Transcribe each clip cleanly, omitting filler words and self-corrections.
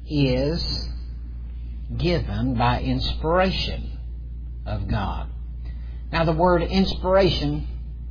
is given by inspiration of God. Now, the word inspiration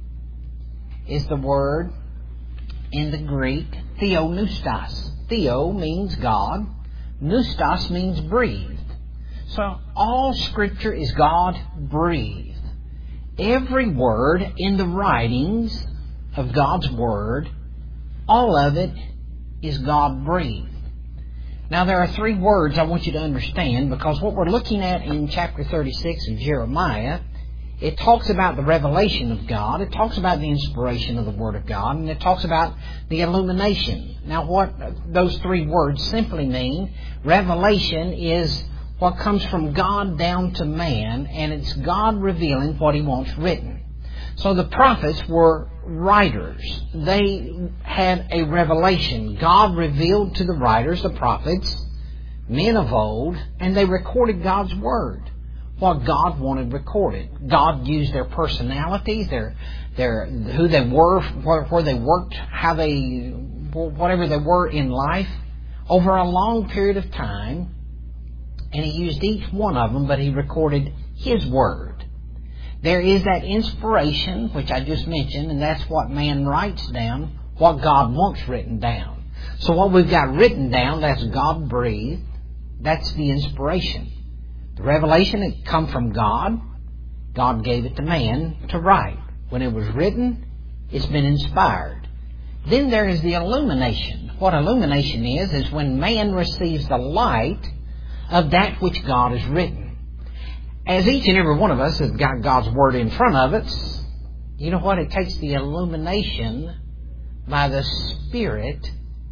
is the word in the Greek theopneustos. Theo means God. Pneustos means breathed. So all Scripture is God-breathed. Every word in the writings of God's Word, all of it is God-breathed. Now, there are three words I want you to understand, because what we're looking at in chapter 36 of Jeremiah, it talks about the revelation of God, it talks about the inspiration of the Word of God, and it talks about the illumination. Now, what those three words simply mean, revelation is what comes from God down to man, and it's God revealing what He wants written. So the prophets were writers. They had a revelation. God revealed to the writers, the prophets, men of old, and they recorded God's Word, what God wanted recorded. God used their personalities, their who they were, where they worked, how they, whatever they were in life, over a long period of time, and He used each one of them, but He recorded His Word. There is that inspiration, which I just mentioned, and that's what man writes down, what God wants written down. So what we've got written down, that's God-breathed. That's the inspiration. The revelation, it come from God. God gave it to man to write. When it was written, it's been inspired. Then there is the illumination. What illumination is when man receives the light of that which God has written. As each and every one of us has got God's Word in front of us, you know what? It takes the illumination by the Spirit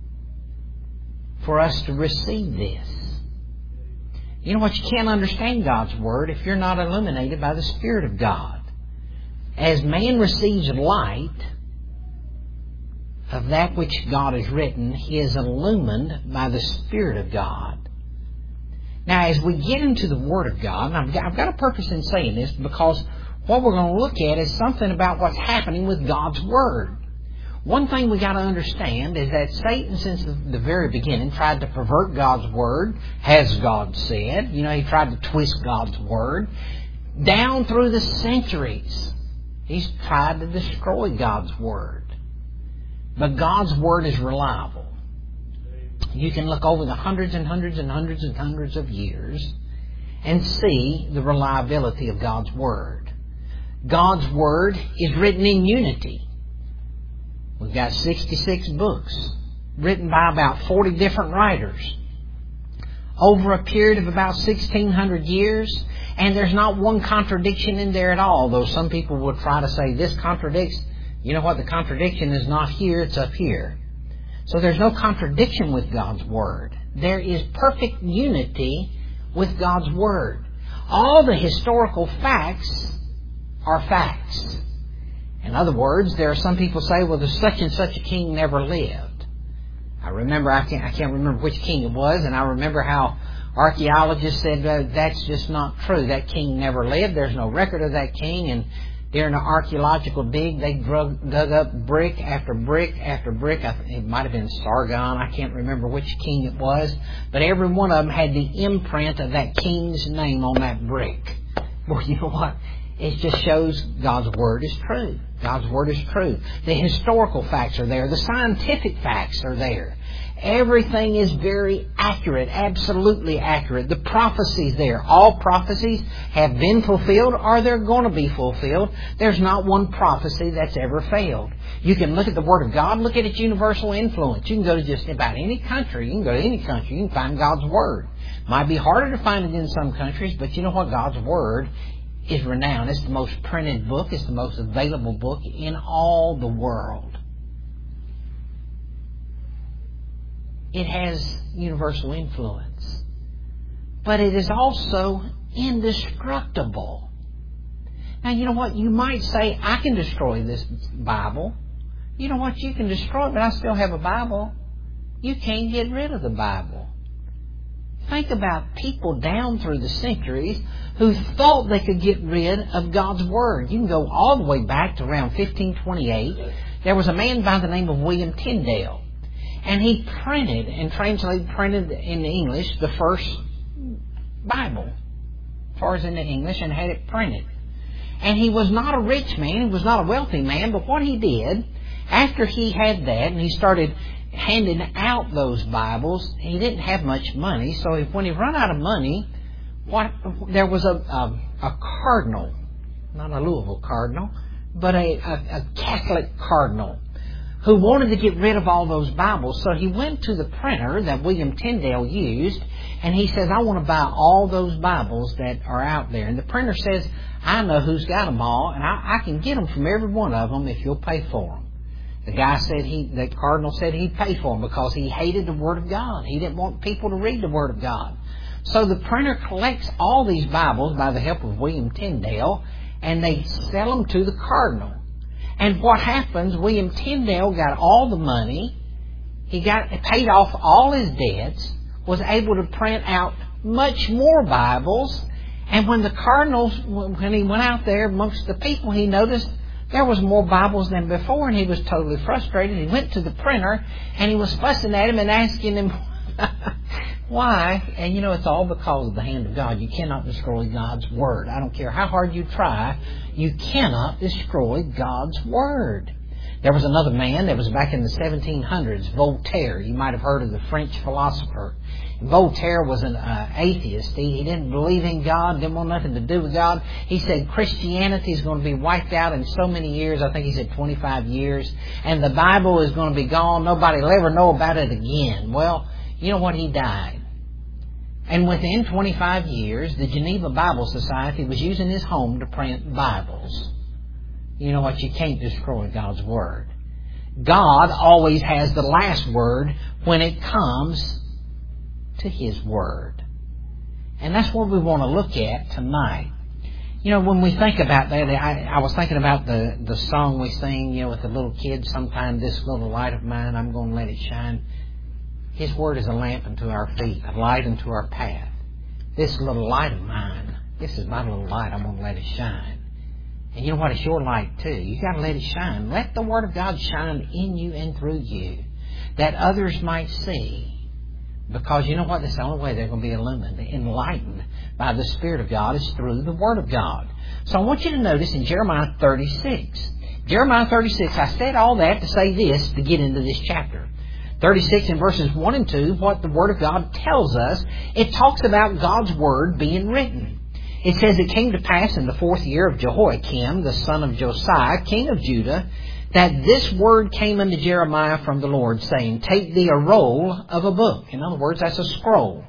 for us to receive this. You know what? You can't understand God's Word if you're not illuminated by the Spirit of God. As man receives light of that which God has written, he is illumined by the Spirit of God. Now, as we get into the Word of God, and I've got a purpose in saying this, because what we're going to look at is something about what's happening with God's Word. One thing we got to understand is that Satan, since the very beginning, tried to pervert God's Word, has God said. You know, he tried to twist God's Word. Down through the centuries, he's tried to destroy God's Word. But God's Word is reliable. You can look over the hundreds and hundreds and hundreds and hundreds of years and see the reliability of God's Word. God's Word is written in unity. We've got 66 books written by about 40 different writers over a period of about 1,600 years, and there's not one contradiction in there at all, though some people will try to say this contradicts. You know what? The contradiction is not here, it's up here. So there's no contradiction with God's Word. There is perfect unity with God's Word. All the historical facts are facts. In other words, there are some people say, well, there's such and such a king never lived. I can't remember which king it was, and I remember how archaeologists said that's just not true. That king never lived. There's no record of that king, and during an archaeological dig, they dug up brick after brick after brick. It might have been Sargon. I can't remember which king it was. But every one of them had the imprint of that king's name on that brick. Well, you know what? It just shows God's Word is true. God's Word is true. The historical facts are there. The scientific facts are there. Everything is very accurate, absolutely accurate. The prophecies there. All prophecies have been fulfilled or they're going to be fulfilled. There's not one prophecy that's ever failed. You can look at the Word of God, look at its universal influence. You can go to just about any country. You can go to any country. You can find God's Word. Might be harder to find it in some countries, but you know what? God's Word is renowned. It's the most printed book. It's the most available book in all the world. It has universal influence. But it is also indestructible. Now, you know what? You might say, I can destroy this Bible. You know what? You can destroy it, but I still have a Bible. You can't get rid of the Bible. Think about people down through the centuries who thought they could get rid of God's Word. You can go all the way back to around 1528. There was a man by the name of William Tyndale. And he printed and printed in English the first Bible, as far as in the English, and had it printed. And he was not a rich man, he was not a wealthy man, but what he did, after he had that, and he started handing out those Bibles, he didn't have much money, so when he ran out of money, there was a cardinal, not a Louisville cardinal, but a Catholic cardinal, who wanted to get rid of all those Bibles. So he went to the printer that William Tyndale used, and he says, I want to buy all those Bibles that are out there. And the printer says, I know who's got them all, and I can get them from every one of them if you'll pay for them. The cardinal said he'd pay for them because he hated the Word of God. He didn't want people to read the Word of God. So the printer collects all these Bibles by the help of William Tyndale, and they sell them to the cardinal. And what happens, William Tyndale got all the money, he paid off all his debts, was able to print out much more Bibles, and when he went out there amongst the people, he noticed there was more Bibles than before, and he was totally frustrated. He went to the printer, and he was fussing at him and asking him why. And it's all because of the hand of God. You cannot destroy God's Word. I don't care how hard you try, you cannot destroy God's Word. There was another man that was back in the 1700s, Voltaire. You might have heard of the French philosopher. Voltaire was an atheist. He didn't believe in God, didn't want nothing to do with God. He said Christianity is going to be wiped out in so many years. I think he said 25 years. And the Bible is going to be gone. Nobody will ever know about it again. Well, you know what? He died. And within 25 years, the Geneva Bible Society was using his home to print Bibles. You know what? You can't destroy God's Word. God always has the last word when it comes to His Word. And that's what we want to look at tonight. When we think about that, I was thinking about the song we sing, with the little kids sometime, this little light of mine, I'm going to let it shine. His Word is a lamp unto our feet, a light unto our path. This little light of mine, this is my little light, I'm going to let it shine. And you know what? It's your light too. You've got to let it shine. Let the Word of God shine in you and through you, that others might see. Because you know what? That's the only way they're going to be illumined, enlightened by the Spirit of God is through the Word of God. So I want you to notice in Jeremiah 36. Jeremiah 36, I said all that to say this, to get into this chapter. 36 in verses 1 and 2, what the Word of God tells us, it talks about God's Word being written. It says, it came to pass in the 4th year of Jehoiakim, the son of Josiah, king of Judah, that this word came unto Jeremiah from the Lord, saying, take thee a roll of a book. In other words, that's a scroll.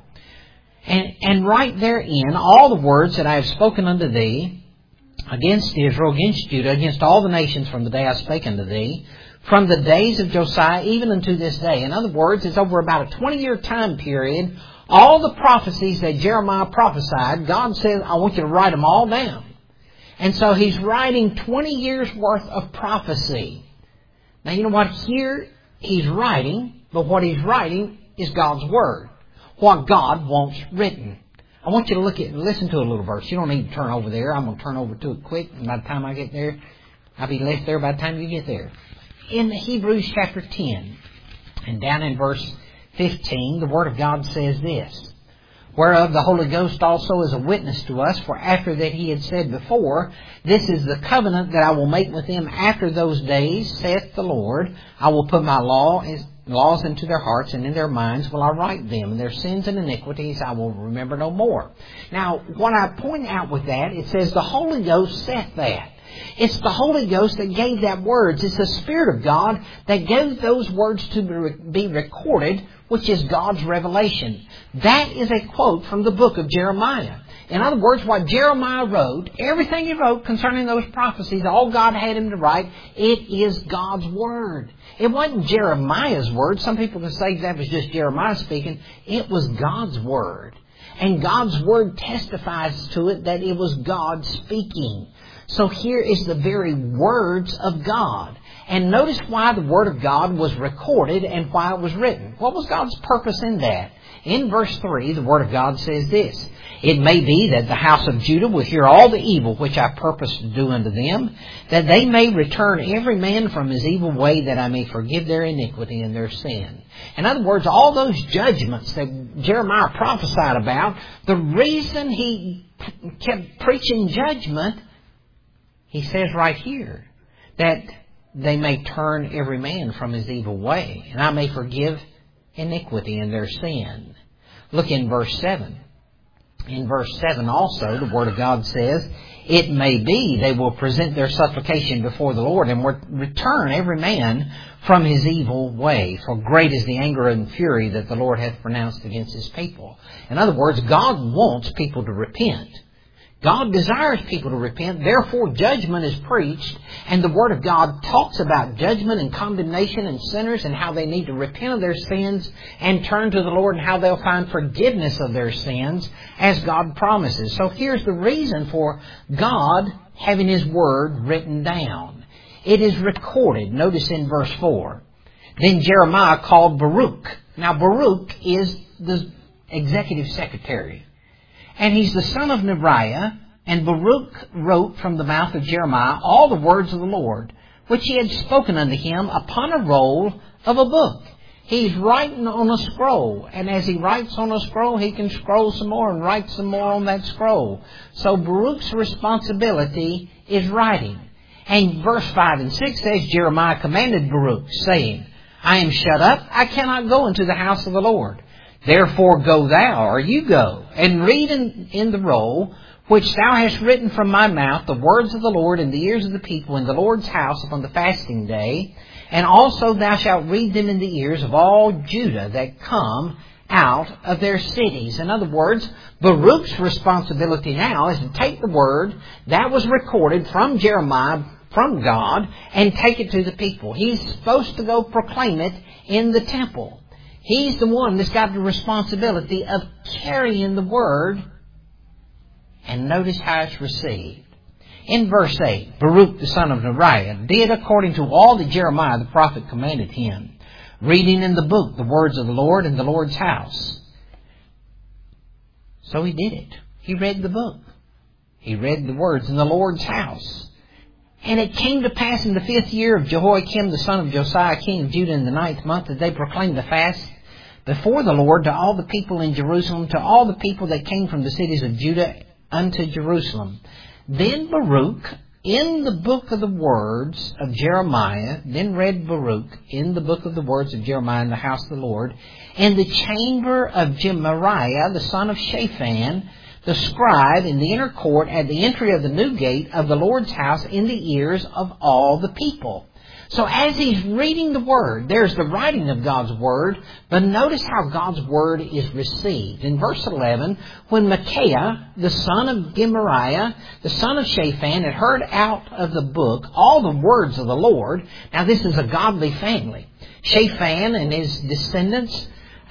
And write therein all the words that I have spoken unto thee against Israel, against Judah, against all the nations from the day I spake unto thee, from the days of Josiah even unto this day. In other words, it's over about a 20-year time period. All the prophecies that Jeremiah prophesied, God says, I want you to write them all down. And so he's writing 20 years worth of prophecy. Now you know what? Here he's writing, but what he's writing is God's Word. What God wants written. I want you to listen to a little verse. You don't need to turn over there. I'm going to turn over to it quick. And by the time I get there, I'll be left there by the time you get there. In Hebrews chapter 10, and down in verse 15, the Word of God says this, whereof the Holy Ghost also is a witness to us, for after that he had said before, this is the covenant that I will make with them after those days, saith the Lord, I will put my laws into their hearts, and in their minds will I write them, and their sins and iniquities I will remember no more. Now, what I point out with that, it says the Holy Ghost saith that. It's the Holy Ghost that gave that words. It's the Spirit of God that gave those words to be recorded, which is God's revelation. That is a quote from the book of Jeremiah. In other words, what Jeremiah wrote, everything he wrote concerning those prophecies, all God had him to write, it is God's Word. It wasn't Jeremiah's word. Some people can say that was just Jeremiah speaking. It was God's Word. And God's Word testifies to it that it was God speaking. So here is the very words of God. And notice why the Word of God was recorded and why it was written. What was God's purpose in that? In verse 3, the Word of God says this: "It may be that the house of Judah will hear all the evil which I purpose to do unto them, that they may return every man from his evil way, that I may forgive their iniquity and their sin." In other words, all those judgments that Jeremiah prophesied about, the reason he kept preaching judgment, he says right here, that they may turn every man from his evil way, and I may forgive iniquity and their sin. Look in verse 7. In verse 7 also, the Word of God says, "It may be they will present their supplication before the Lord, and will return every man from his evil way. For great is the anger and fury that the Lord hath pronounced against His people." In other words, God wants people to repent. God desires people to repent. Therefore, judgment is preached, and the Word of God talks about judgment and condemnation and sinners and how they need to repent of their sins and turn to the Lord, and how they'll find forgiveness of their sins as God promises. So here's the reason for God having His Word written down. It is recorded. Notice in verse 4. "Then Jeremiah called Baruch." Now Baruch is the executive secretary, and he's the son of Neriah, and Baruch wrote from the mouth of Jeremiah all the words of the Lord, which He had spoken unto him upon a roll of a book. He's writing on a scroll, and as he writes on a scroll, he can scroll some more and write some more on that scroll. So Baruch's responsibility is writing. And verse 5 and 6 says, "Jeremiah commanded Baruch, saying, I am shut up, I cannot go into the house of the Lord. Therefore go thou," or you go, "and read in the roll which thou hast written from my mouth the words of the Lord in the ears of the people in the Lord's house upon the fasting day. And also thou shalt read them in the ears of all Judah that come out of their cities." In other words, Baruch's responsibility now is to take the word that was recorded from Jeremiah, from God, and take it to the people. He's supposed to go proclaim it in the temple. He's the one that's got the responsibility of carrying the word. And notice how it's received. In verse 8, "Baruch the son of Neriah did according to all that Jeremiah the prophet commanded him, reading in the book the words of the Lord in the Lord's house." So he did it. He read the book. He read the words in the Lord's house. "And it came to pass in the 5th year of Jehoiakim the son of Josiah king of Judah in the 9th month, that they proclaimed the fast before the Lord to all the people in Jerusalem, to all the people that came from the cities of Judah unto Jerusalem. Then Baruch in the book of the words of Jeremiah," then read Baruch in the book of the words of Jeremiah in the house of the Lord, "in the chamber of Gemariah the son of Shaphan, the scribe, in the inner court at the entry of the new gate of the Lord's house, in the ears of all the people." So as he's reading the Word, there's the writing of God's Word, but notice how God's Word is received. In verse 11, "When Micaiah, the son of Gemariah, the son of Shaphan, had heard out of the book all the words of the Lord." Now this is a godly family. Shaphan and his descendants,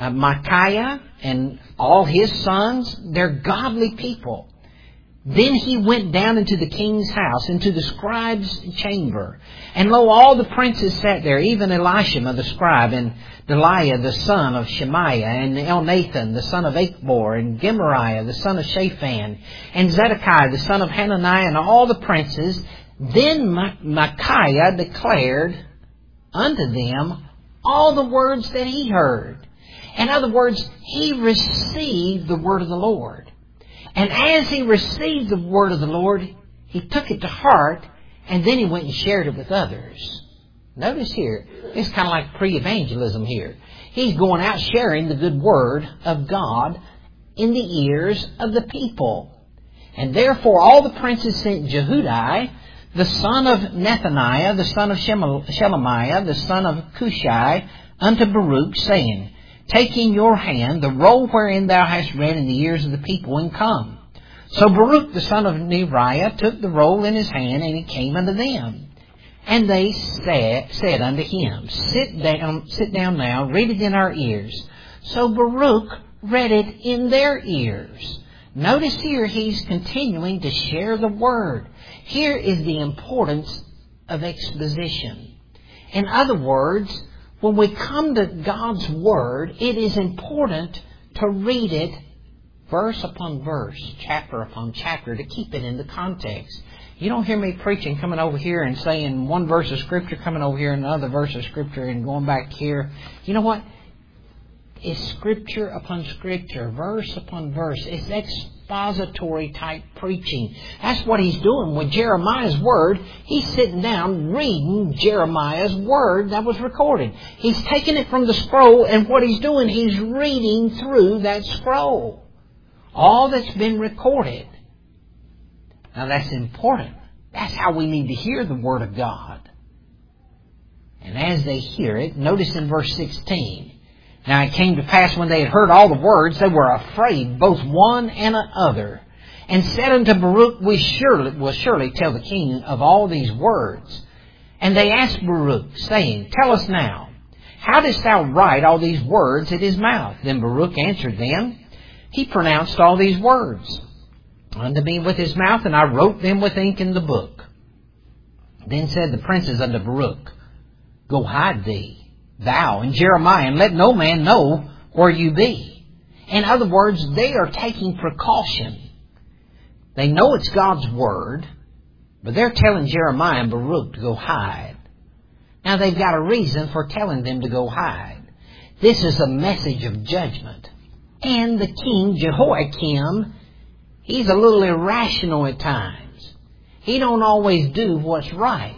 Micaiah and all his sons, they're godly people. "Then he went down into the king's house, into the scribe's chamber. And lo, all the princes sat there, even Elishama the scribe, and Delaiah the son of Shemaiah, and Elnathan the son of Achbor, and Gemariah the son of Shaphan, and Zedekiah the son of Hananiah, and all the princes. Then Micaiah declared unto them all the words that he heard." In other words, he received the word of the Lord. And as he received the word of the Lord, he took it to heart, and then he went and shared it with others. Notice here, it's kind of like pre-evangelism here. He's going out sharing the good word of God in the ears of the people. "And therefore all the princes sent Jehudi, the son of Nethaniah, the son of Shelemiah, the son of Cushai, unto Baruch, saying, Take in your hand the roll wherein thou hast read in the ears of the people, and come. So Baruch the son of Neriah took the roll in his hand, and he came unto them. And they said unto him, Sit down now, read it in our ears. So Baruch read it in their ears. Notice here he's continuing to share the word. Here is the importance of exposition. In other words, when we come to God's Word, it is important to read it verse upon verse, chapter upon chapter, to keep it in the context. You don't hear me preaching, coming over here and saying one verse of Scripture, coming over here and another verse of Scripture and going back here. You know what? It's Scripture upon Scripture, verse upon verse. It's expository type preaching. That's what he's doing with Jeremiah's Word. He's sitting down reading Jeremiah's Word that was recorded. He's taking it from the scroll, and what he's doing, he's reading through that scroll. All that's been recorded. Now that's important. That's how we need to hear the Word of God. And as they hear it, notice in verse 16. Now it came to pass when they had heard all the words, they were afraid, both one and another, and said unto Baruch, we will surely tell the king of all these words. And they asked Baruch, saying, tell us now, how didst thou write all these words at his mouth? Then Baruch answered them, he pronounced all these words unto me with his mouth, and I wrote them with ink in the book. Then said the princes unto Baruch, go hide thee, thou and Jeremiah, and let no man know where you be. In other words, they are taking precaution. They know it's God's Word, but they're telling Jeremiah and Baruch to go hide. Now they've got a reason for telling them to go hide. This is a message of judgment. And the king, Jehoiakim, he's a little irrational at times. He don't always do what's right.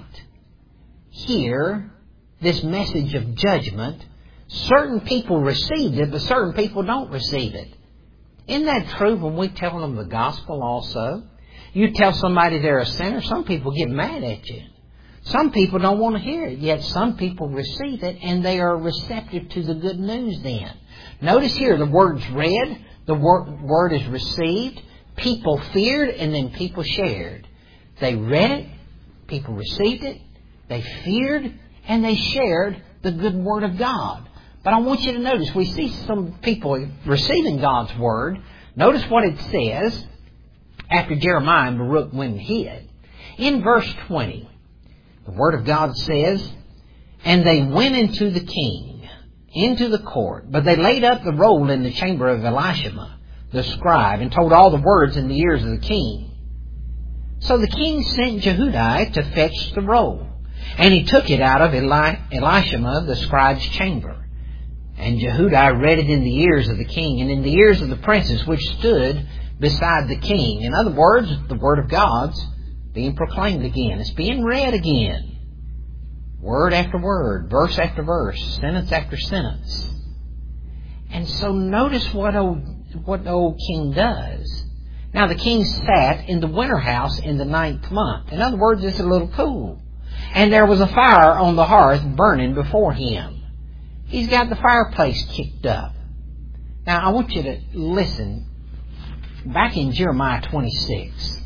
Here, this message of judgment, certain people received it, but certain people don't receive it. Isn't that true when we tell them the gospel also? You tell somebody they're a sinner, some people get mad at you. Some people don't want to hear it, yet some people receive it, and they are receptive to the good news then. Notice here, the word's read, the word is received, people feared, and then people shared. They read it, people received it, they feared, and they shared the good Word of God. But I want you to notice, we see some people receiving God's Word. Notice what it says after Jeremiah and Baruch went and hid. In verse 20, the Word of God says, and they went into the king, into the court, but they laid up the roll in the chamber of Elishama, the scribe, and told all the words in the ears of the king. So the king sent Jehudi to fetch the roll. And he took it out of Elishama, the scribe's chamber. And Jehudi read it in the ears of the king and in the ears of the princes which stood beside the king. In other words, the Word of God's being proclaimed again. It's being read again. Word after word, verse after verse, sentence after sentence. And so notice what old king does. Now the king sat in the winter house in the 9th month. In other words, it's a little cool. And there was a fire on the hearth burning before him. He's got the fireplace kicked up. Now, I want you to listen. Back in Jeremiah 26,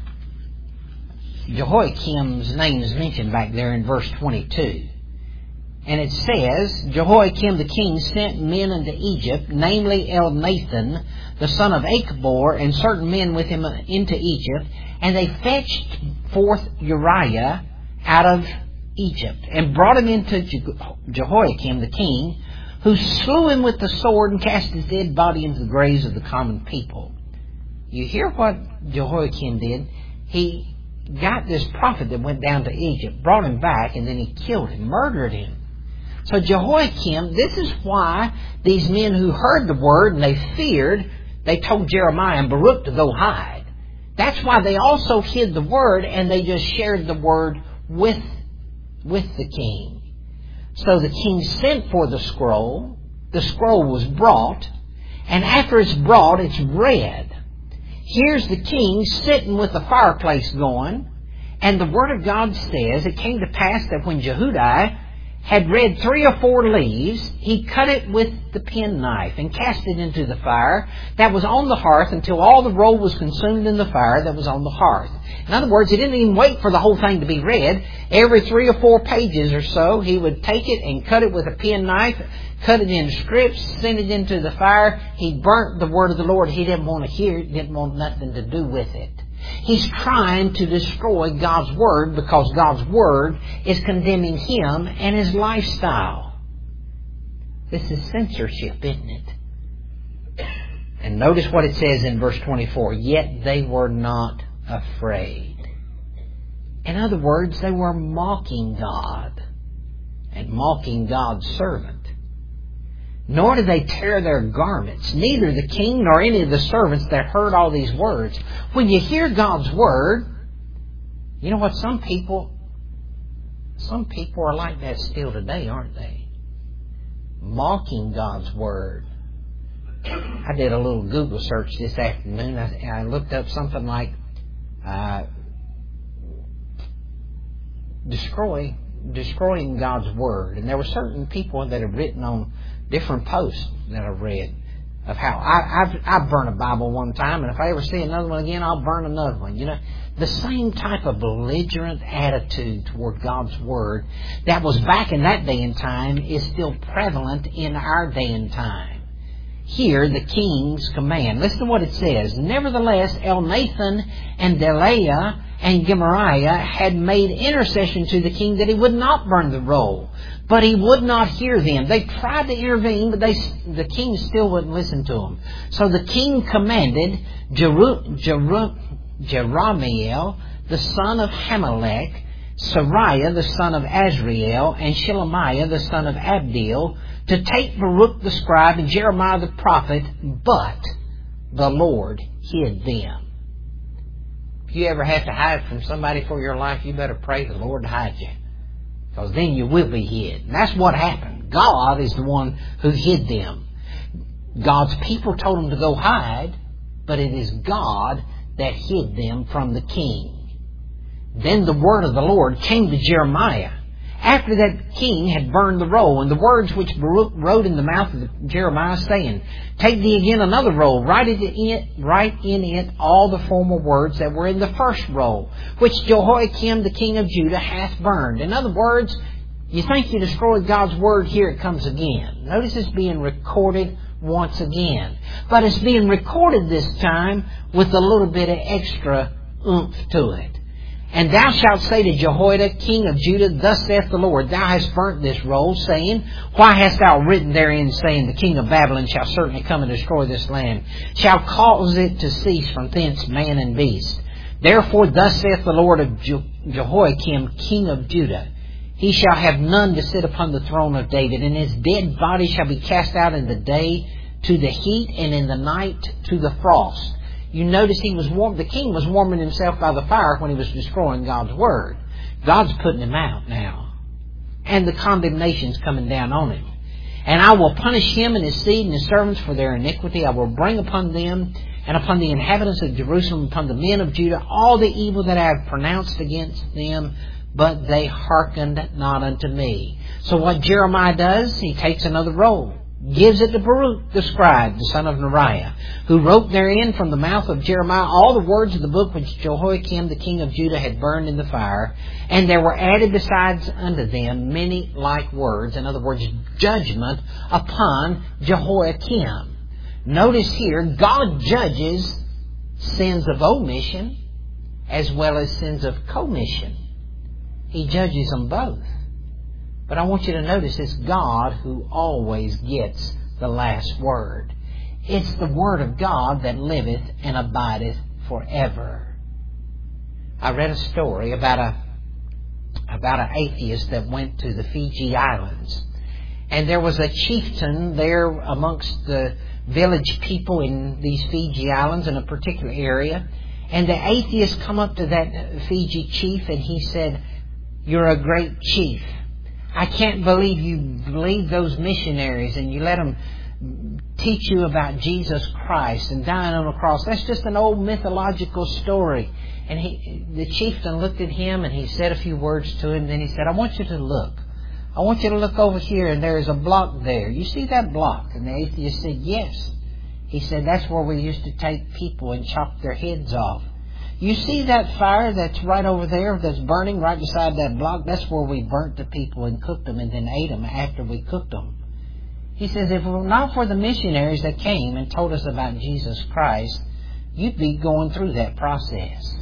Jehoiakim's name is mentioned back there in verse 22. And it says, Jehoiakim the king sent men into Egypt, namely Elnathan, the son of Achbor, and certain men with him into Egypt. And they fetched forth Uriah out of Egypt, and brought him into Jehoiakim the king, who slew him with the sword and cast his dead body into the graves of the common people. You hear what Jehoiakim did? He got this prophet that went down to Egypt, brought him back, and then he killed him, murdered him. So Jehoiakim, this is why these men who heard the word and they feared, they told Jeremiah and Baruch to go hide. That's why they also hid the word, and they just shared the word with the king. So the king sent for the scroll. The scroll was brought. And after it's brought, it's read. Here's the king sitting with the fireplace going. And the Word of God says, it came to pass that when Jehudi had read 3 or 4 leaves, he cut it with the penknife and cast it into the fire that was on the hearth until all the roll was consumed in the fire that was on the hearth. In other words, he didn't even wait for the whole thing to be read. Every 3 or 4 pages or so, he would take it and cut it with a penknife, cut it in strips, send it into the fire. He burnt the word of the Lord. He didn't want to hear it, didn't want nothing to do with it. He's trying to destroy God's Word because God's Word is condemning him and his lifestyle. This is censorship, isn't it? And notice what it says in verse 24. Yet they were not afraid. In other words, they were mocking God and mocking God's servant. Nor did they tear their garments, neither the king nor any of the servants that heard all these words. When you hear God's Word, you know what? Some people are like that still today, aren't they? Mocking God's Word. I did a little Google search this afternoon. I looked up something like destroying God's Word. And there were certain people that have written on different posts that I've read of how I've burned a Bible one time, and if I ever see another one again, I'll burn another one. You know, the same type of belligerent attitude toward God's Word that was back in that day and time is still prevalent in our day and time. Here, the king's command. Listen to what it says. Nevertheless, Elnathan and Delaiah and Gemariah had made intercession to the king that he would not burn the roll. But he would not hear them. They tried to intervene, but the king still wouldn't listen to them. So the king commanded Jerahmeel, the son of Hamelech, Sariah, the son of Azriel, and Shelemiah, the son of Abdeel, to take Baruch the scribe and Jeremiah the prophet, but the Lord hid them. If you ever have to hide from somebody for your life, you better pray the Lord to hide you, because then you will be hid. And that's what happened. God is the one who hid them. God's people told them to go hide, but it is God that hid them from the king. Then the word of the Lord came to Jeremiah, after that king had burned the roll, and the words which Baruch wrote in the mouth of Jeremiah, saying, Take thee again another roll, write in it all the former words that were in the first roll, which Jehoiakim the king of Judah hath burned. In other words, you think you destroyed God's Word, here it comes again. Notice it's being recorded once again. But it's being recorded this time with a little bit of extra oomph to it. And thou shalt say to Jehoiada, king of Judah, Thus saith the Lord, Thou hast burnt this roll, saying, Why hast thou written therein, saying, The king of Babylon shall certainly come and destroy this land, shall cause it to cease from thence man and beast. Therefore thus saith the Lord of Jehoiakim, king of Judah, He shall have none to sit upon the throne of David, and his dead body shall be cast out in the day to the heat, and in the night to the frost. You notice the king was warming himself by the fire when he was destroying God's Word. God's putting him out now. And the condemnation's coming down on him. And I will punish him and his seed and his servants for their iniquity. I will bring upon them and upon the inhabitants of Jerusalem, upon the men of Judah, all the evil that I have pronounced against them, but they hearkened not unto me. So what Jeremiah does, he takes another roll, gives it to Baruch the scribe, the son of Neriah, who wrote therein from the mouth of Jeremiah all the words of the book which Jehoiakim the king of Judah had burned in the fire. And there were added besides unto them many like words, in other words, judgment upon Jehoiakim. Notice here, God judges sins of omission as well as sins of commission. He judges them both. But I want you to notice it's God who always gets the last word. It's the Word of God that liveth and abideth forever. I read a story about an atheist that went to the Fiji Islands. And there was a chieftain there amongst the village people in these Fiji Islands in a particular area. And the atheist come up to that Fiji chief and he said, You're a great chief. I can't believe you believe those missionaries and you let them teach you about Jesus Christ and dying on a cross. That's just an old mythological story. And the chieftain looked at him and he said a few words to him. Then he said, I want you to look. I want you to look over here and there is a block there. You see that block? And the atheist said, yes. He said, that's where we used to take people and chop their heads off. You see that fire that's right over there that's burning right beside that block? That's where we burnt the people and cooked them and then ate them after we cooked them. He says, if it were not for the missionaries that came and told us about Jesus Christ, you'd be going through that process.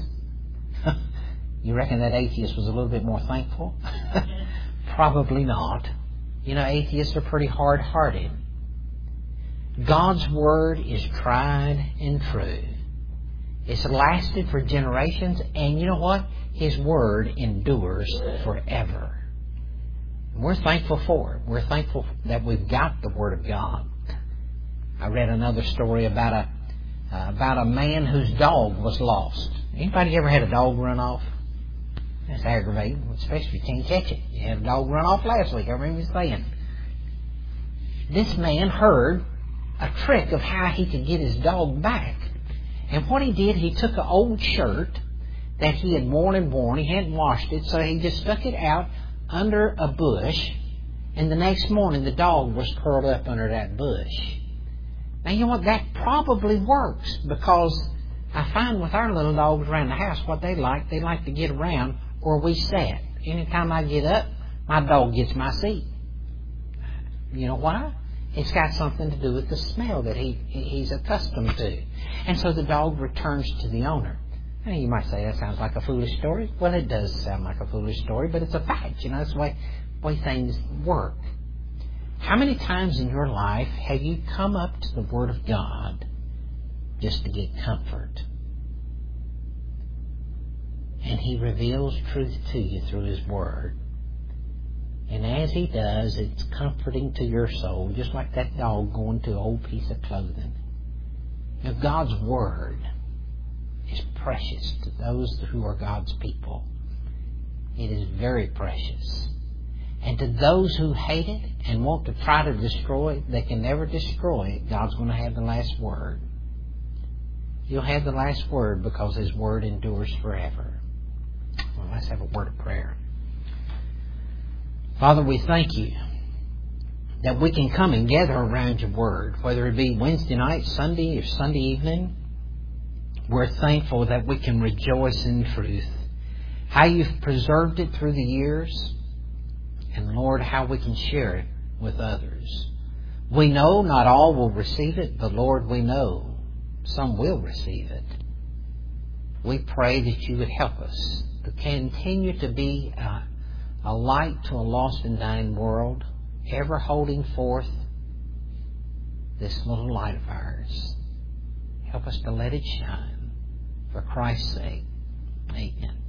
You reckon that atheist was a little bit more thankful? Probably not. You know, atheists are pretty hard-hearted. God's Word is tried and true. It's lasted for generations, and you know what? His Word endures forever. We're thankful for it. We're thankful that we've got the Word of God. I read another story about a man whose dog was lost. Anybody ever had a dog run off? That's aggravating, especially if you can't catch it. You had a dog run off last week, I remember you saying. This man heard a trick of how he could get his dog back. And what he did, he took an old shirt that he had worn, he hadn't washed it, so he just stuck it out under a bush, and the next morning the dog was curled up under that bush. Now, you know what? That probably works, because I find with our little dogs around the house, what they like to get around where we sit. Anytime I get up, my dog gets my seat. You know why? It's got something to do with the smell that he's accustomed to. And so the dog returns to the owner. Now, you might say that sounds like a foolish story. Well, it does sound like a foolish story, but it's a fact. You know, that's the way things work. How many times in your life have you come up to the Word of God just to get comfort? And He reveals truth to you through His Word. And as He does, it's comforting to your soul, just like that dog going to an old piece of clothing. Now, God's Word is precious to those who are God's people. It is very precious. And to those who hate it and want to try to destroy it, they can never destroy it. God's going to have the last word. He'll have the last word because His Word endures forever. Well, let's have a word of prayer. Father, we thank You that we can come and gather around Your Word, whether it be Wednesday night, Sunday, or Sunday evening. We're thankful that we can rejoice in truth. How You've preserved it through the years. And Lord, how we can share it with others. We know not all will receive it, but Lord, we know some will receive it. We pray that You would help us to continue to be a light to a lost and dying world, ever holding forth this little light of ours. Help us to let it shine. For Christ's sake, amen.